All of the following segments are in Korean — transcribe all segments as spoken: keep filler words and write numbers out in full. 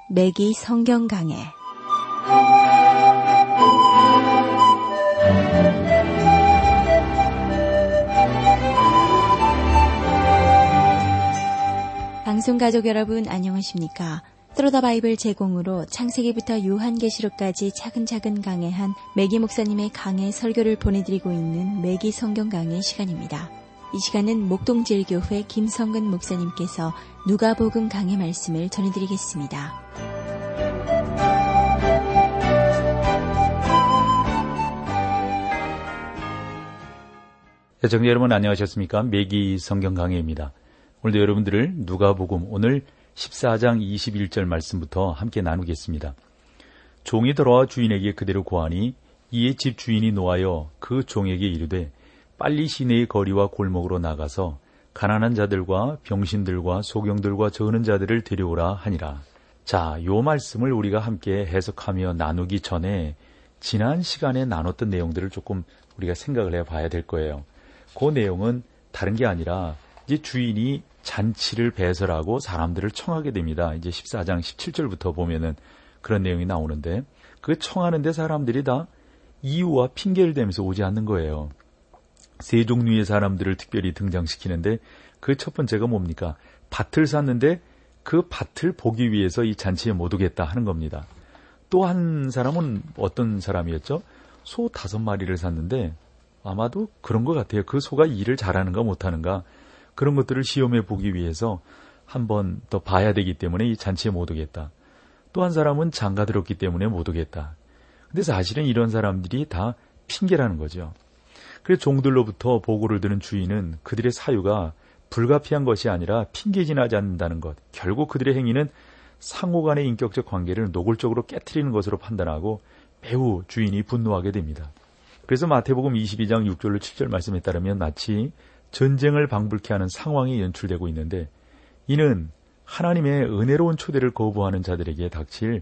매기 성경 강해. 방송 가족 여러분 안녕하십니까? 트로더 바이블 제공으로 창세기부터 요한계시록까지 차근차근 강해한 매기 목사님의 강해 설교를 보내드리고 있는 매기 성경 강해 시간입니다. 이 시간은 목동제일교회 김성근 목사님께서 누가복음 강해 말씀을 전해드리겠습니다. 시청자 여러분 안녕하셨습니까? 매기 성경 강해입니다. 오늘도 여러분들을 누가복음 오늘 십사 장 이십일 절 말씀부터 함께 나누겠습니다. 종이 돌아와 주인에게 그대로 고하니 이에 집 주인이 노하여 그 종에게 이르되 빨리 시내의 거리와 골목으로 나가서 가난한 자들과 병신들과 소경들과 저는 자들을 데려오라 하니라. 자, 요 말씀을 우리가 함께 해석하며 나누기 전에 지난 시간에 나눴던 내용들을 조금 우리가 생각을 해봐야 될 거예요. 그 내용은 다른 게 아니라 이제 주인이 잔치를 배설하고 사람들을 청하게 됩니다. 이제 십사 장 십칠 절부터 보면은 그런 내용이 나오는데 그 청하는데 사람들이 다 이유와 핑계를 대면서 오지 않는 거예요. 세 종류의 사람들을 특별히 등장시키는데 그 첫 번째가 뭡니까? 밭을 샀는데 그 밭을 보기 위해서 이 잔치에 못 오겠다 하는 겁니다. 또 한 사람은 어떤 사람이었죠? 소 다섯 마리를 샀는데 아마도 그런 것 같아요. 그 소가 일을 잘하는가 못하는가 그런 것들을 시험해 보기 위해서 한 번 더 봐야 되기 때문에 이 잔치에 못 오겠다. 또 한 사람은 장가 들었기 때문에 못 오겠다. 근데 사실은 이런 사람들이 다 핑계라는 거죠. 그래서 종들로부터 보고를 들은 주인은 그들의 사유가 불가피한 것이 아니라 핑계진하지 않는다는 것, 결국 그들의 행위는 상호 간의 인격적 관계를 노골적으로 깨트리는 것으로 판단하고 매우 주인이 분노하게 됩니다. 그래서 마태복음 이십이 장 육 절로 칠 절 말씀에 따르면 마치 전쟁을 방불케 하는 상황이 연출되고 있는데 이는 하나님의 은혜로운 초대를 거부하는 자들에게 닥칠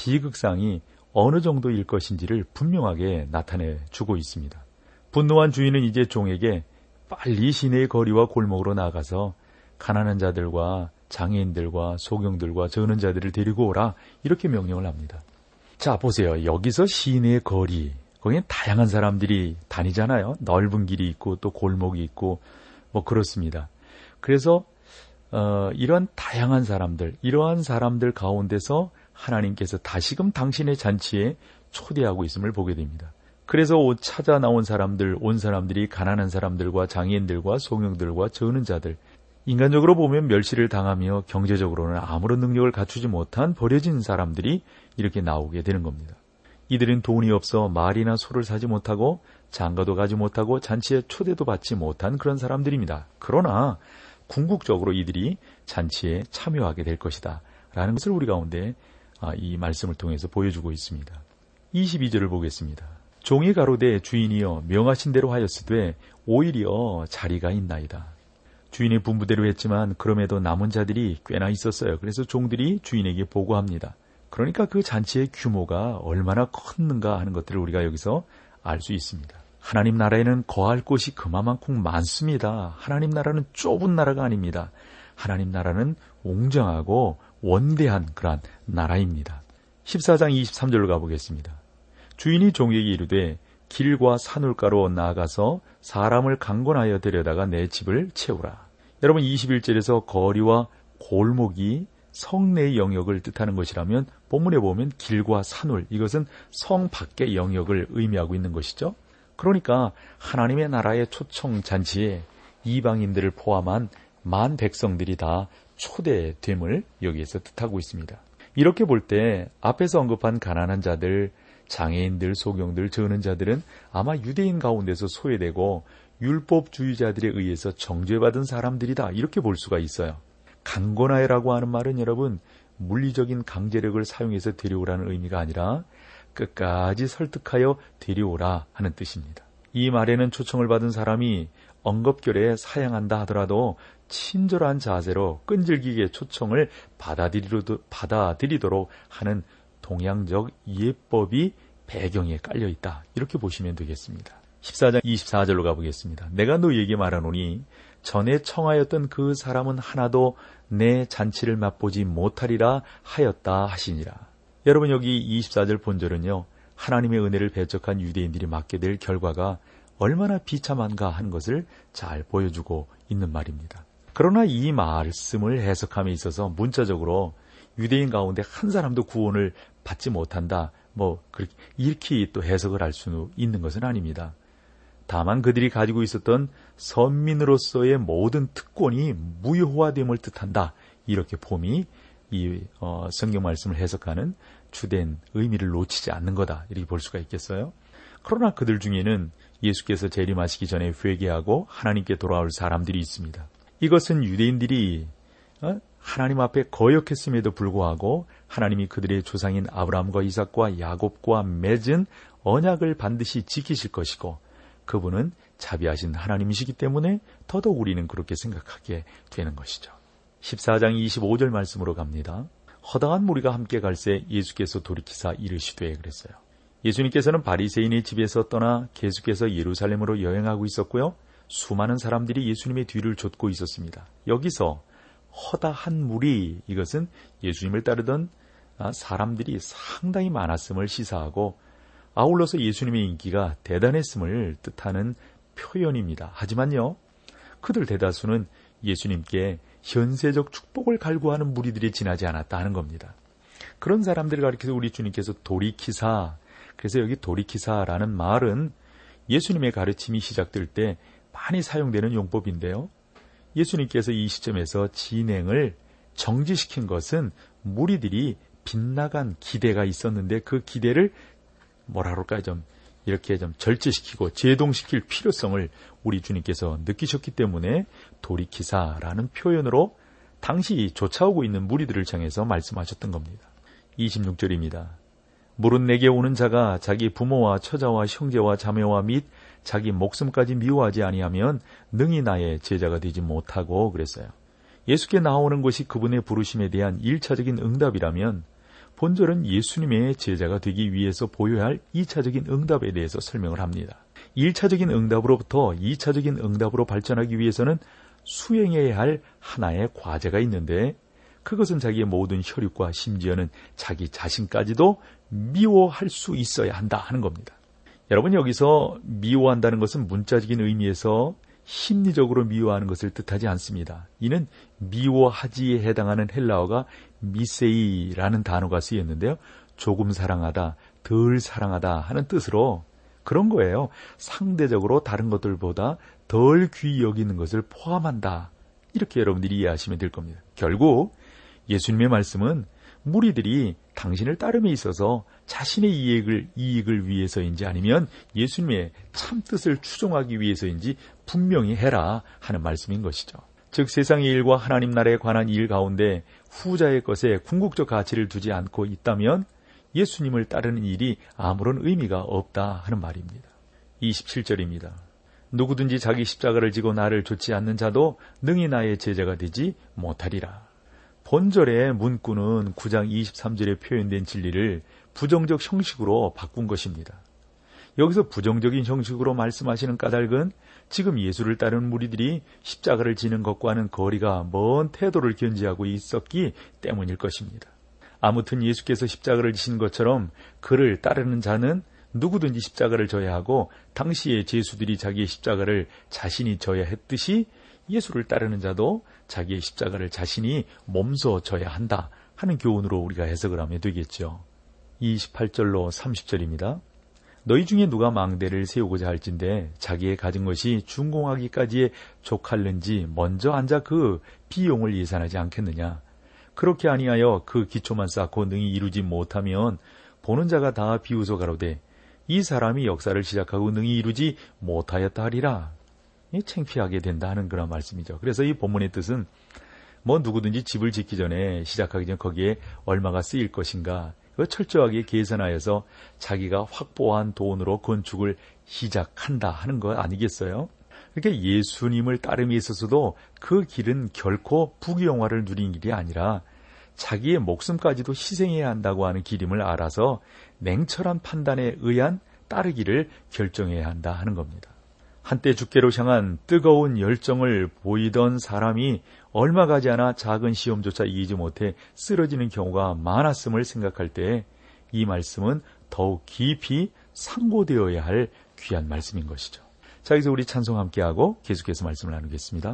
비극상이 어느 정도일 것인지를 분명하게 나타내 주고 있습니다. 분노한 주인은 이제 종에게 빨리 시내의 거리와 골목으로 나가서 가난한 자들과 장애인들과 소경들과 저는 자들을 데리고 오라 이렇게 명령을 합니다. 자 보세요. 여기서 시내의 거리, 거기는 다양한 사람들이 다니잖아요. 넓은 길이 있고 또 골목이 있고 뭐 그렇습니다. 그래서 어, 이런 다양한 사람들, 이러한 사람들 가운데서 하나님께서 다시금 당신의 잔치에 초대하고 있음을 보게 됩니다. 그래서 찾아 나온 사람들, 온 사람들이 가난한 사람들과 장애인들과 소경들과 저는 자들, 인간적으로 보면 멸시를 당하며 경제적으로는 아무런 능력을 갖추지 못한 버려진 사람들이 이렇게 나오게 되는 겁니다. 이들은 돈이 없어 말이나 소를 사지 못하고 장가도 가지 못하고 잔치에 초대도 받지 못한 그런 사람들입니다. 그러나 궁극적으로 이들이 잔치에 참여하게 될 것이다 라는 것을 우리 가운데 이 말씀을 통해서 보여주고 있습니다. 이십이 절을 보겠습니다. 종이 가로되 주인이여 명하신 대로 하였으되 오히려 자리가 있나이다. 주인의 분부대로 했지만 그럼에도 남은 자들이 꽤나 있었어요. 그래서 종들이 주인에게 보고합니다. 그러니까 그 잔치의 규모가 얼마나 컸는가 하는 것들을 우리가 여기서 알 수 있습니다. 하나님 나라에는 거할 곳이 그만큼 많습니다. 하나님 나라는 좁은 나라가 아닙니다. 하나님 나라는 웅장하고 원대한 그러한 나라입니다. 십사 장 이십삼 절로 가보겠습니다. 주인이 종에게 이르되 길과 산울가로 나아가서 사람을 강권하여 데려다가 내 집을 채우라. 여러분 이십일 절에서 거리와 골목이 성내의 영역을 뜻하는 것이라면 본문에 보면 길과 산울, 이것은 성 밖의 영역을 의미하고 있는 것이죠. 그러니까 하나님의 나라의 초청 잔치에 이방인들을 포함한 만 백성들이 다 초대됨을 여기에서 뜻하고 있습니다. 이렇게 볼 때 앞에서 언급한 가난한 자들, 장애인들, 소경들, 저는 자들은 아마 유대인 가운데서 소외되고 율법주의자들에 의해서 정죄받은 사람들이다 이렇게 볼 수가 있어요. 강권하여라고 하는 말은 여러분 물리적인 강제력을 사용해서 데려오라는 의미가 아니라 끝까지 설득하여 데려오라 하는 뜻입니다. 이 말에는 초청을 받은 사람이 언급결에 사양한다 하더라도 친절한 자세로 끈질기게 초청을 받아들이도록 하는 동양적 예법이 배경에 깔려있다 이렇게 보시면 되겠습니다. 십사 장 이십사 절로 가보겠습니다. 내가 너희에게 말하노니 전에 청하였던 그 사람은 하나도 내 잔치를 맛보지 못하리라 하였다 하시니라. 여러분, 여기 이십사 절 본절은요, 하나님의 은혜를 배척한 유대인들이 맞게 될 결과가 얼마나 비참한가 하는 것을 잘 보여주고 있는 말입니다. 그러나 이 말씀을 해석함에 있어서 문자적으로 유대인 가운데 한 사람도 구원을 받지 못한다, 뭐 그렇게 이렇게 또 해석을 할 수 있는 것은 아닙니다. 다만 그들이 가지고 있었던 선민으로서의 모든 특권이 무효화됨을 뜻한다, 이렇게 폼이 이 어, 성경 말씀을 해석하는 주된 의미를 놓치지 않는 거다, 이렇게 볼 수가 있겠어요. 그러나 그들 중에는 예수께서 재림하시기 전에 회개하고 하나님께 돌아올 사람들이 있습니다. 이것은 유대인들이 어? 하나님 앞에 거역했음에도 불구하고 하나님이 그들의 조상인 아브라함과 이삭과 야곱과 맺은 언약을 반드시 지키실 것이고, 그분은 자비하신 하나님이시기 때문에 더더욱 우리는 그렇게 생각하게 되는 것이죠. 십사 장 이십오 절 말씀으로 갑니다. 허다한 무리가 함께 갈새 예수께서 돌이키사 이르시되, 그랬어요. 예수님께서는 바리새인의 집에서 떠나 계속해서 예루살렘으로 여행하고 있었고요. 수많은 사람들이 예수님의 뒤를 좇고 있었습니다. 여기서 허다한 무리, 이것은 예수님을 따르던 사람들이 상당히 많았음을 시사하고 아울러서 예수님의 인기가 대단했음을 뜻하는 표현입니다. 하지만요, 그들 대다수는 예수님께 현세적 축복을 갈구하는 무리들이 지나지 않았다 하는 겁니다. 그런 사람들을 가리켜서 우리 주님께서 돌이키사, 그래서 여기 돌이키사라는 말은 예수님의 가르침이 시작될 때 많이 사용되는 용법인데요. 예수님께서 이 시점에서 진행을 정지시킨 것은 무리들이 빗나간 기대가 있었는데 그 기대를 뭐라 그럴까요? 좀 이렇게 좀 절제시키고 제동시킬 필요성을 우리 주님께서 느끼셨기 때문에 돌이키사라는 표현으로 당시 쫓아오고 있는 무리들을 향해서 말씀하셨던 겁니다. 이십육 절입니다. 물은 내게 오는 자가 자기 부모와 처자와 형제와 자매와 및 자기 목숨까지 미워하지 아니하면 능히 나의 제자가 되지 못하고, 그랬어요. 예수께 나오는 것이 그분의 부르심에 대한 일차적인 응답이라면 본절은 예수님의 제자가 되기 위해서 보여야 할 이차적인 응답에 대해서 설명을 합니다. 일차적인 응답으로부터 이차적인 응답으로 발전하기 위해서는 수행해야 할 하나의 과제가 있는데, 그것은 자기의 모든 혈육과 심지어는 자기 자신까지도 미워할 수 있어야 한다 하는 겁니다. 여러분, 여기서 미워한다는 것은 문자적인 의미에서 심리적으로 미워하는 것을 뜻하지 않습니다. 이는 미워하지에 해당하는 헬라어가 미세이라는 단어가 쓰였는데요. 조금 사랑하다, 덜 사랑하다 하는 뜻으로 그런 거예요. 상대적으로 다른 것들보다 덜 귀히 여기는 것을 포함한다, 이렇게 여러분들이 이해하시면 될 겁니다. 결국 예수님의 말씀은 무리들이 당신을 따름에 있어서 자신의 이익을, 이익을 위해서인지 아니면 예수님의 참뜻을 추종하기 위해서인지 분명히 해라 하는 말씀인 것이죠. 즉 세상의 일과 하나님 나라에 관한 일 가운데 후자의 것에 궁극적 가치를 두지 않고 있다면 예수님을 따르는 일이 아무런 의미가 없다 하는 말입니다. 이십칠 절입니다. 누구든지 자기 십자가를 지고 나를 좇지 않는 자도 능히 나의 제자가 되지 못하리라. 본절의 문구는 구 장 이십삼 절에 표현된 진리를 부정적 형식으로 바꾼 것입니다. 여기서 부정적인 형식으로 말씀하시는 까닭은 지금 예수를 따르는 무리들이 십자가를 지는 것과는 거리가 먼 태도를 견지하고 있었기 때문일 것입니다. 아무튼 예수께서 십자가를 지신 것처럼 그를 따르는 자는 누구든지 십자가를 져야 하고, 당시의 제수들이 자기의 십자가를 자신이 져야 했듯이 예수를 따르는 자도 자기의 십자가를 자신이 몸소 져야 한다 하는 교훈으로 우리가 해석을 하면 되겠죠. 이십팔 절로 삼십 절입니다. 너희 중에 누가 망대를 세우고자 할진대 자기의 가진 것이 준공하기까지에 족할는지 먼저 앉아 그 비용을 예산하지 않겠느냐. 그렇게 아니하여 그 기초만 쌓고 능히 이루지 못하면 보는 자가 다 비웃어 가로되 이 사람이 역사를 시작하고 능히 이루지 못하였다 하리라. 창피하게 된다 하는 그런 말씀이죠. 그래서 이 본문의 뜻은 뭐 누구든지 집을 짓기 전에, 시작하기 전에 거기에 얼마가 쓰일 것인가 철저하게 계산하여서 자기가 확보한 돈으로 건축을 시작한다 하는 거 아니겠어요? 그러니까 예수님을 따름에 있어서도 그 길은 결코 부귀영화를 누린 길이 아니라 자기의 목숨까지도 희생해야 한다고 하는 길임을 알아서 냉철한 판단에 의한 따르기를 결정해야 한다 하는 겁니다. 한때 주께로 향한 뜨거운 열정을 보이던 사람이 얼마 가지 않아 작은 시험조차 이기지 못해 쓰러지는 경우가 많았음을 생각할 때 이 말씀은 더욱 깊이 상고되어야 할 귀한 말씀인 것이죠. 자, 여기서 우리 찬송 함께하고 계속해서 말씀을 나누겠습니다.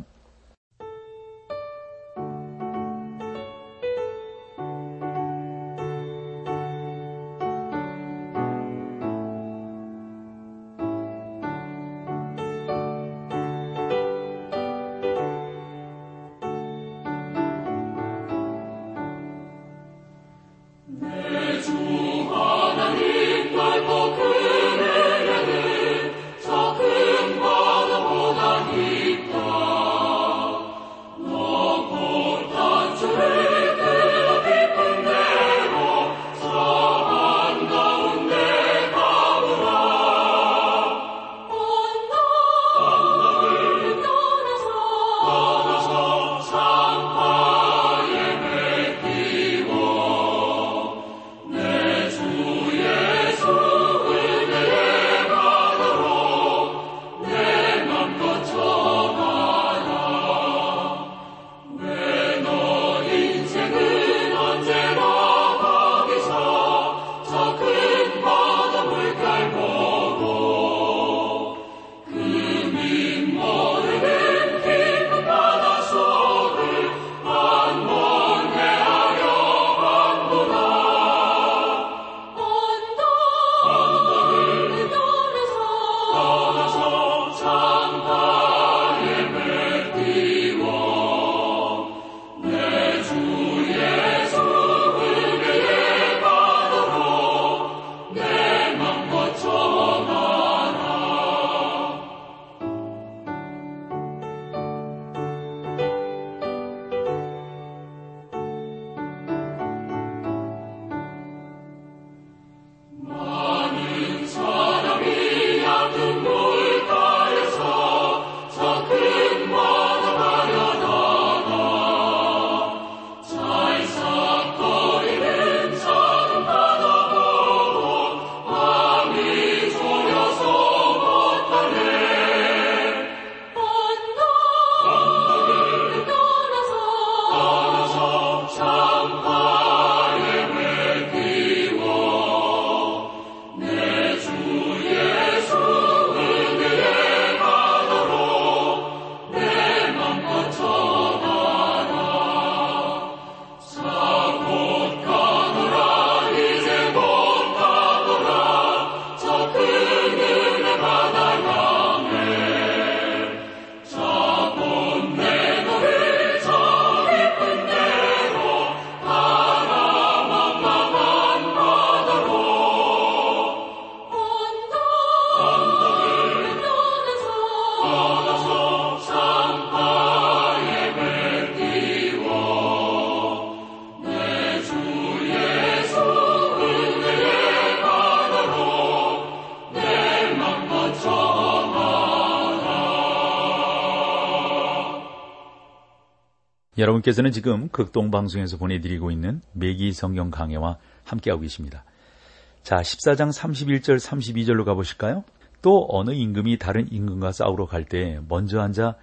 여러분께서는 지금 극동방송에서 보내드리고 있는 매기 성경 강해와 함께하고 계십니다. 자, 십사 장 삼십일 절 삼십이 절로 가보실까요? 또 어느 임금이 다른 임금과 싸우러 갈 때 먼저 앉아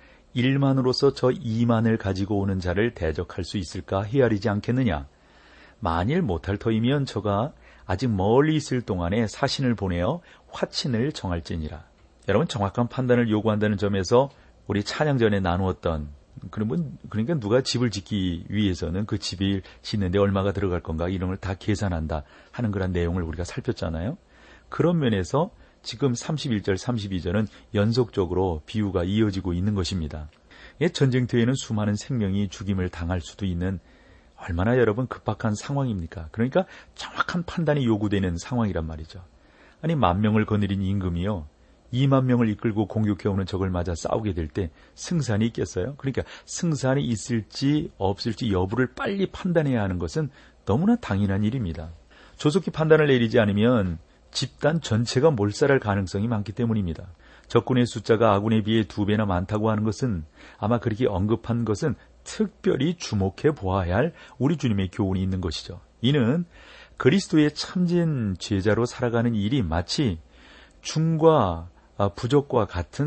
일만으로서 저 이만을 가지고 오는 자를 대적할 수 있을까 헤아리지 않겠느냐? 만일 못할 터이면 저가 아직 멀리 있을 동안에 사신을 보내어 화친을 정할지니라. 여러분, 정확한 판단을 요구한다는 점에서 우리 찬양 전에 나누었던 그러면 그러니까 누가 집을 짓기 위해서는 그 집을 짓는데 얼마가 들어갈 건가 이런 걸 다 계산한다 하는 그런 내용을 우리가 살폈잖아요. 그런 면에서 지금 삼십일 절 삼십이 절은 연속적으로 비유가 이어지고 있는 것입니다. 전쟁터에는 수많은 생명이 죽임을 당할 수도 있는 얼마나 여러분 급박한 상황입니까? 그러니까 정확한 판단이 요구되는 상황이란 말이죠. 아니, 만 명을 거느린 임금이요, 이만 명을 이끌고 공격해오는 적을 맞아 싸우게 될 때 승산이 있겠어요? 그러니까 승산이 있을지 없을지 여부를 빨리 판단해야 하는 것은 너무나 당연한 일입니다. 조속히 판단을 내리지 않으면 집단 전체가 몰살할 가능성이 많기 때문입니다. 적군의 숫자가 아군에 비해 두 배나 많다고 하는 것은, 아마 그렇게 언급한 것은 특별히 주목해 보아야 할 우리 주님의 교훈이 있는 것이죠. 이는 그리스도의 참진 제자로 살아가는 일이 마치 중과 부족과 같은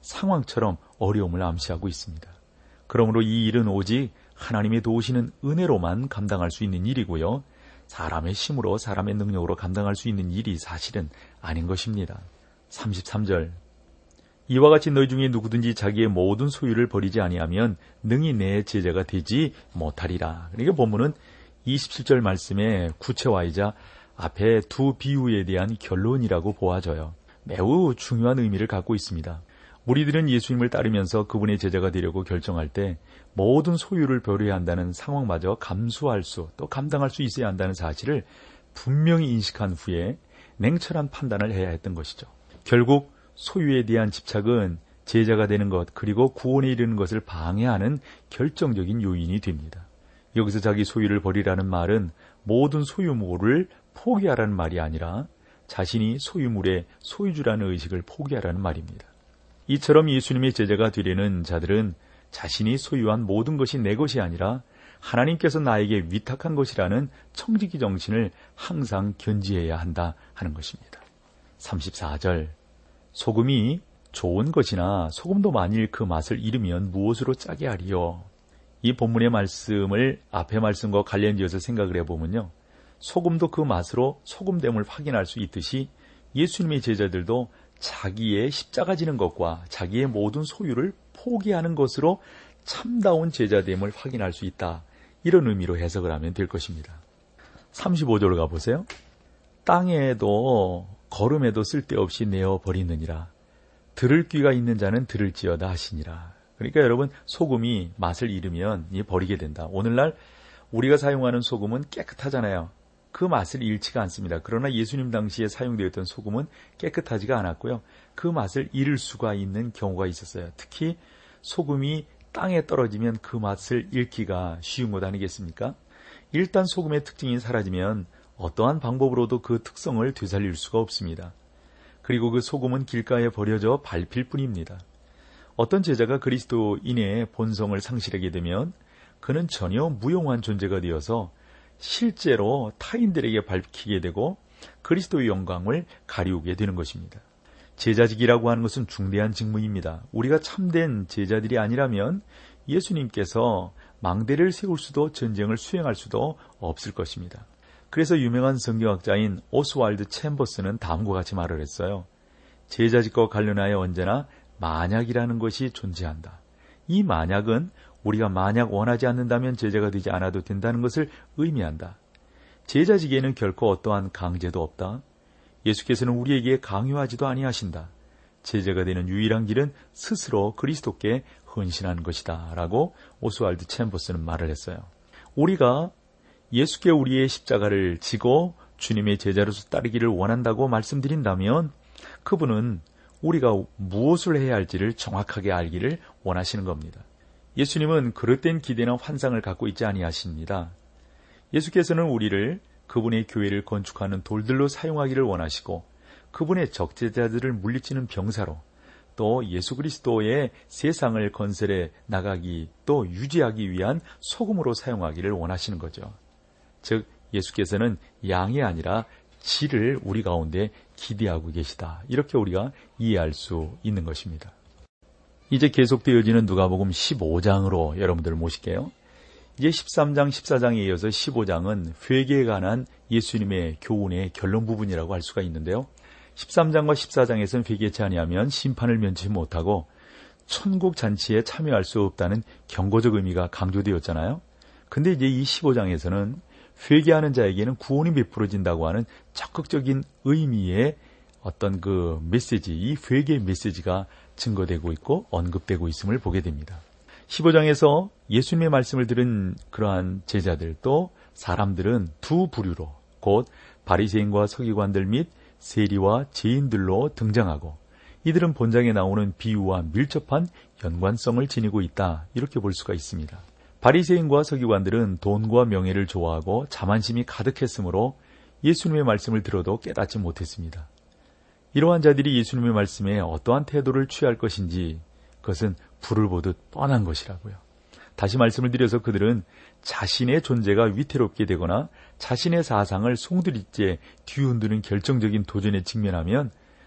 상황처럼 어려움을 암시하고 있습니다. 그러므로 이 일은 오직 하나님의 도우시는 은혜로만 감당할 수 있는 일이고요. 사람의 힘으로 사람의 능력으로 감당할 수 있는 일이 사실은 아닌 것입니다. 삼십삼 절 이와 같이 너희 중에 누구든지 자기의 모든 소유를 버리지 아니하면 능히 내 제자가 되지 못하리라. 그러니까 본문은 이십칠 절 말씀의 구체화이자 앞에 두 비유에 대한 결론이라고 보아져요. 매우 중요한 의미를 갖고 있습니다. 무리들은 예수님을 따르면서 그분의 제자가 되려고 결정할 때 모든 소유를 버려야 한다는 상황마저 감수할 수, 또 감당할 수 있어야 한다는 사실을 분명히 인식한 후에 냉철한 판단을 해야 했던 것이죠. 결국 소유에 대한 집착은 제자가 되는 것, 그리고 구원에 이르는 것을 방해하는 결정적인 요인이 됩니다. 여기서 자기 소유를 버리라는 말은 모든 소유물을 포기하라는 말이 아니라 자신이 소유물의 소유주라는 의식을 포기하라는 말입니다. 이처럼 예수님의 제자가 되려는 자들은 자신이 소유한 모든 것이 내 것이 아니라 하나님께서 나에게 위탁한 것이라는 청지기 정신을 항상 견지해야 한다 하는 것입니다. 삼십사 절 소금이 좋은 것이나 소금도 만일 그 맛을 잃으면 무엇으로 짜게 하리요. 이 본문의 말씀을 앞의 말씀과 관련지어서 생각을 해보면요. 소금도 그 맛으로 소금됨을 확인할 수 있듯이 예수님의 제자들도 자기의 십자가 지는 것과 자기의 모든 소유를 포기하는 것으로 참다운 제자됨을 확인할 수 있다. 이런 의미로 해석을 하면 될 것입니다. 삼십오 절을 가보세요. 땅에도 걸음에도 쓸데없이 내어버리느니라. 들을 귀가 있는 자는 들을지어다 하시니라. 그러니까 여러분, 소금이 맛을 잃으면 버리게 된다. 오늘날 우리가 사용하는 소금은 깨끗하잖아요. 그 맛을 잃지가 않습니다. 그러나 예수님 당시에 사용되었던 소금은 깨끗하지가 않았고요. 그 맛을 잃을 수가 있는 경우가 있었어요. 특히 소금이 땅에 떨어지면 그 맛을 잃기가 쉬운 것 아니겠습니까? 일단 소금의 특징이 사라지면 어떠한 방법으로도 그 특성을 되살릴 수가 없습니다. 그리고 그 소금은 길가에 버려져 밟힐 뿐입니다. 어떤 제자가 그리스도인의 본성을 상실하게 되면 그는 전혀 무용한 존재가 되어서 실제로 타인들에게 밝히게 되고 그리스도의 영광을 가리우게 되는 것입니다. 제자직이라고 하는 것은 중대한 직무입니다. 우리가 참된 제자들이 아니라면 예수님께서 망대를 세울 수도 전쟁을 수행할 수도 없을 것입니다. 그래서 유명한 성경학자인 오스왈드 챔버스는 다음과 같이 말을 했어요. 제자직과 관련하여 언제나 만약이라는 것이 존재한다. 이 만약은 우리가 만약 원하지 않는다면 제자가 되지 않아도 된다는 것을 의미한다. 제자직에는 결코 어떠한 강제도 없다. 예수께서는 우리에게 강요하지도 아니하신다. 제자가 되는 유일한 길은 스스로 그리스도께 헌신하는 것이다. 라고 오스왈드 챔버스는 말을 했어요. 우리가 예수께 우리의 십자가를 지고 주님의 제자로서 따르기를 원한다고 말씀드린다면 그분은 우리가 무엇을 해야 할지를 정확하게 알기를 원하시는 겁니다. 예수님은 그릇된 기대나 환상을 갖고 있지 아니하십니다. 예수께서는 우리를 그분의 교회를 건축하는 돌들로 사용하기를 원하시고 그분의 적재자들을 물리치는 병사로 또 예수 그리스도의 세상을 건설해 나가기 또 유지하기 위한 소금으로 사용하기를 원하시는 거죠. 즉 예수께서는 양이 아니라 질을 우리 가운데 기대하고 계시다. 이렇게 우리가 이해할 수 있는 것입니다. 이제 계속되어지는 누가복음 십오 장으로 여러분들을 모실게요. 이제 십삼 장, 십사 장에 이어서 십오 장은 회개에 관한 예수님의 교훈의 결론 부분이라고 할 수가 있는데요. 십삼 장과 십사 장에서는 회개치 아니하면 심판을 면치 못하고 천국 잔치에 참여할 수 없다는 경고적 의미가 강조되었잖아요. 근데 이제 이 십오 장에서는 회개하는 자에게는 구원이 베풀어진다고 하는 적극적인 의미의 어떤 그 메시지, 이 회개의 메시지가 증거되고 있고 언급되고 있음을 보게 됩니다. 십오 장에서 예수님의 말씀을 들은 그러한 제자들 또 사람들은 두 부류로 곧 바리새인과 서기관들 및 세리와 죄인들로 등장하고 이들은 본장에 나오는 비유와 밀접한 연관성을 지니고 있다. 이렇게 볼 수가 있습니다. 바리새인과 서기관들은 돈과 명예를 좋아하고 자만심이 가득했으므로 예수님의 말씀을 들어도 깨닫지 못했습니다. 이러한 자들이 예수님의 말씀에 어떠한 태도를 취할 것인지 그것은 불을 보듯 뻔한 것이라고요. 다시 말씀을 드려서 그들은 자신의 존재가 위태롭게 되거나 자신의 사상을 송두리째 뒤흔드는 결정적인 도전에 직면하면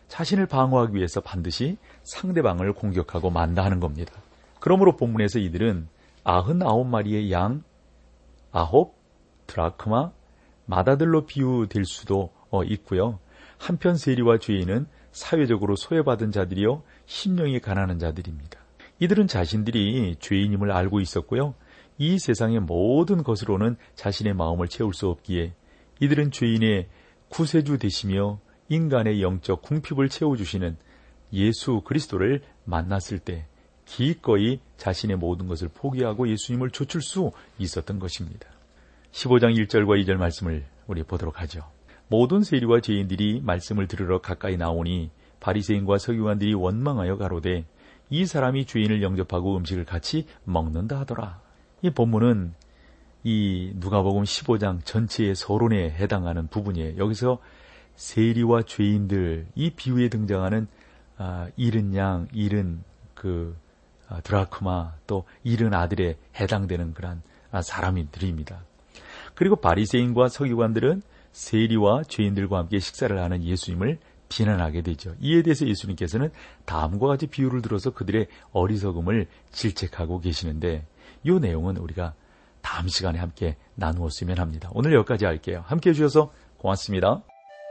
자신을 방어하기 위해서 반드시 상대방을 공격하고 만다 하는 겁니다. 그러므로 본문에서 이들은 아흔아홉 마리의 양, 아홉 드라크마, 마다들로 비유될 수도 있고요. 한편 세리와 죄인은 사회적으로 소외받은 자들이요 심령이 가난한 자들입니다. 이들은 자신들이 죄인임을 알고 있었고요. 이 세상의 모든 것으로는 자신의 마음을 채울 수 없기에 이들은 죄인의 구세주 되시며 인간의 영적 궁핍을 채워주시는 예수 그리스도를 만났을 때 기꺼이 자신의 모든 것을 포기하고 예수님을 좇을 수 있었던 것입니다. 십오 장 일 절과 이 절 말씀을 우리 보도록 하죠. 모든 세리와 죄인들이 말씀을 들으러 가까이 나오니 바리새인과 서기관들이 원망하여 가로되 이 사람이 죄인을 영접하고 음식을 같이 먹는다 하더라. 이 본문은 이 누가복음 십오 장 전체의 서론에 해당하는 부분이에요. 여기서 세리와 죄인들, 이 비유에 등장하는 아, 잃은 양, 잃은 그 아, 드라크마, 또 잃은 아들에 해당되는 그런 아, 사람들입니다. 그리고 바리새인과 서기관들은 세리와 죄인들과 함께 식사를 하는 예수님을 비난하게 되죠. 이에 대해서 예수님께서는 다음과 같이 비유를 들어서 그들의 어리석음을 질책하고 계시는데 이 내용은 우리가 다음 시간에 함께 나누었으면 합니다. 오늘 여기까지 할게요. 함께해 주셔서 고맙습니다.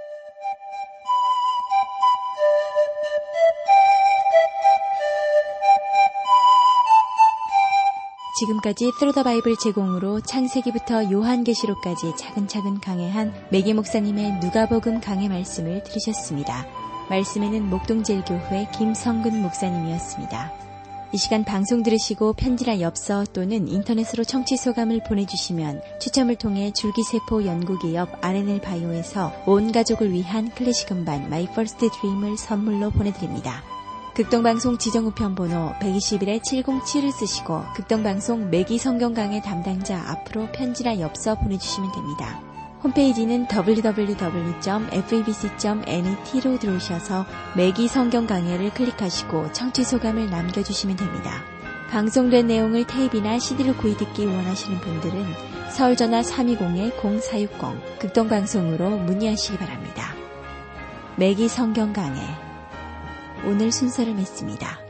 지금까지 Through the Bible 제공으로 창세기부터 요한계시록까지 차근차근 강해한 매기 목사님의 누가복음 강해 말씀을 들으셨습니다. 말씀에는 목동제일교회 김성근 목사님이었습니다. 이 시간 방송 들으시고 편지나 엽서 또는 인터넷으로 청취 소감을 보내주시면 추첨을 통해 줄기세포 연구기업 알엔엘 바이오에서 온 가족을 위한 클래식 음반 My First Dream을 선물로 보내드립니다. 극동방송 지정우편 번호 백이십일에 칠공칠을 쓰시고 극동방송 매기 성경 강해 담당자 앞으로 편지나 엽서 보내주시면 됩니다. 홈페이지는 더블유 더블유 더블유 점 에프이비씨 점 net로 들어오셔서 매기 성경 강해를 클릭하시고 청취 소감을 남겨주시면 됩니다. 방송된 내용을 테이프나 씨디로 구입듣기 원하시는 분들은 서울전화 삼이공 공사육공 극동방송으로 문의하시기 바랍니다. 매기 성경 강해 오늘 순서를 맺습니다.